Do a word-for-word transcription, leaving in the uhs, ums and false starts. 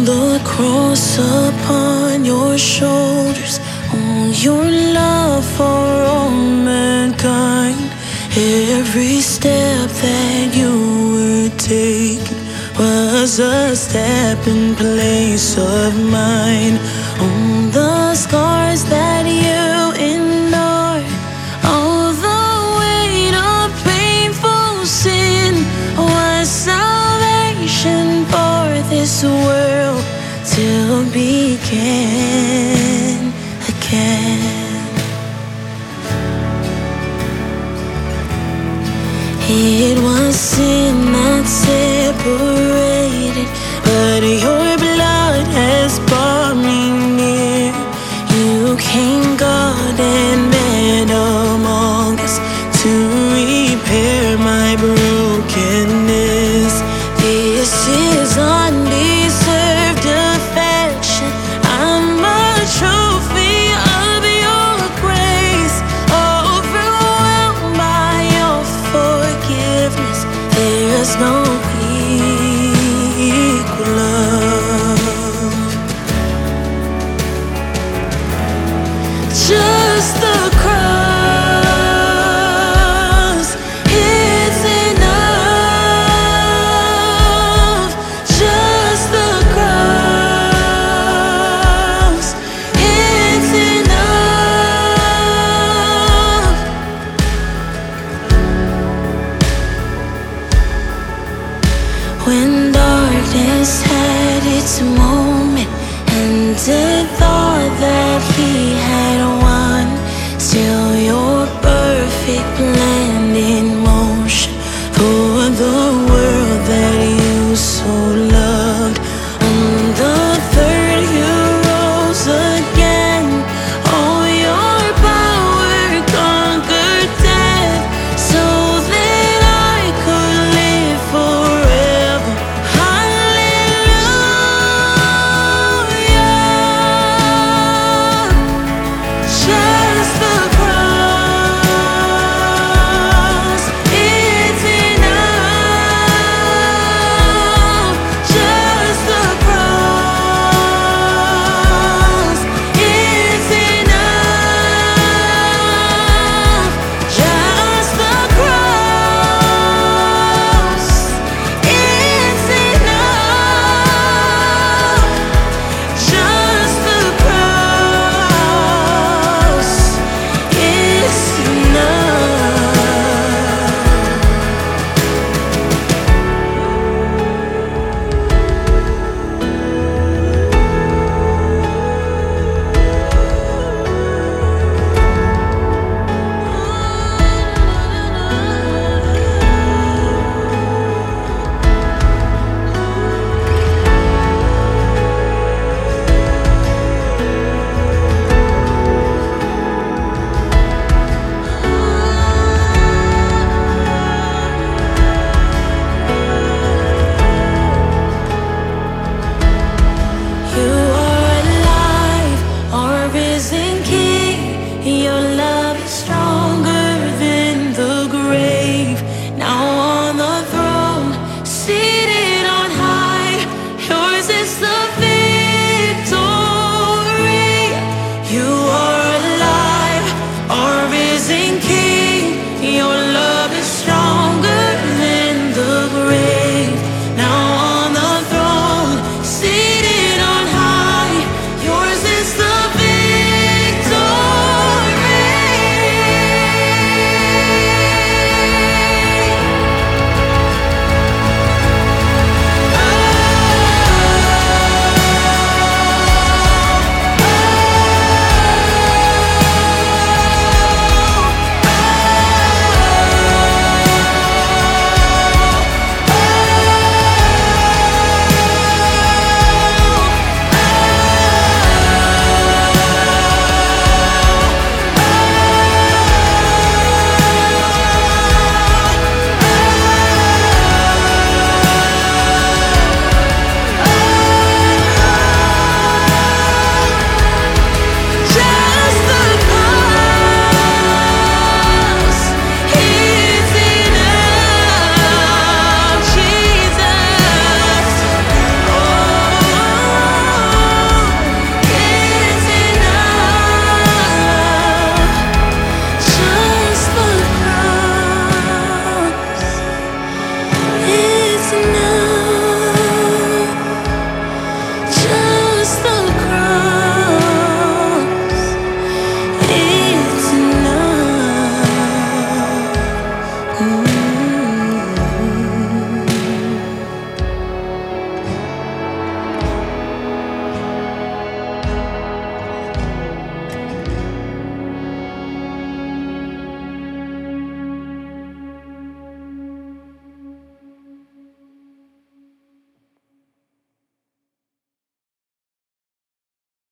the cross upon your shoulders, all your love for all mankind. Every step that you were taking was a step in place of mine. On the scars that you endured, all the weight of painful sin was salvation for this world to begin again. It was sin that separated, but your blood has brought me near. You came, God, and met among us to repair my brokenness. This is undeserved affection. I'm a trophy of your grace, overwhelmed by your forgiveness. There's no equal love. Just the